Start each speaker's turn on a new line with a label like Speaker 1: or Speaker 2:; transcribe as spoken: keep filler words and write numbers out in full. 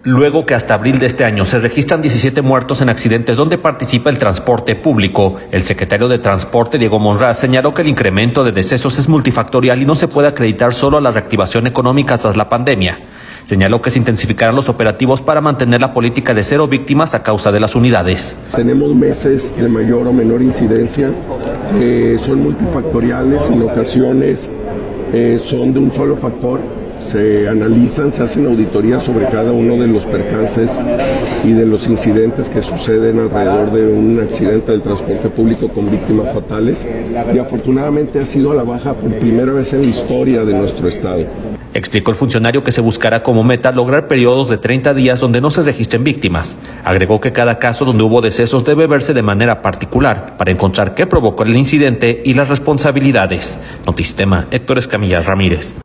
Speaker 1: Luego que hasta abril de este año se registran diecisiete muertos en accidentes donde participa el transporte público, el secretario de Transporte, Diego Monraz, señaló que el incremento de decesos es multifactorial y no se puede acreditar solo a la reactivación económica tras la pandemia. Señaló que se intensificarán los operativos para mantener la política de cero víctimas a causa de las unidades.
Speaker 2: Tenemos meses de mayor o menor incidencia que son multifactoriales, en ocasiones eh, son de un solo factor. Se analizan, se hacen auditorías sobre cada uno de los percances y de los incidentes que suceden alrededor de un accidente del transporte público con víctimas fatales, y afortunadamente ha sido a la baja por primera vez en la historia de nuestro estado.
Speaker 1: Explicó el funcionario que se buscará como meta lograr periodos de treinta días donde no se registren víctimas. Agregó que cada caso donde hubo decesos debe verse de manera particular para encontrar qué provocó el incidente y las responsabilidades. Notisistema, Héctor Escamilla Ramírez.